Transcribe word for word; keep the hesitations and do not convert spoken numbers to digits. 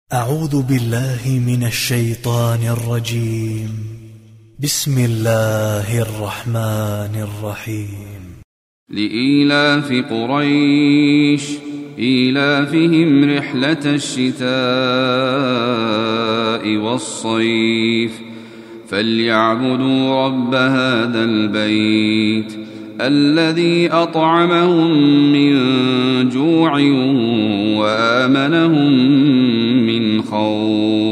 أعوذ بالله من الشيطان الرجيم. بسم الله الرحمن الرحيم. لإيلاف قريش إيلافهم رحلة الشتاء والصيف فليعبدوا رب هذا البيت الذي أطعمهم من جوع وآمنهم من خوف.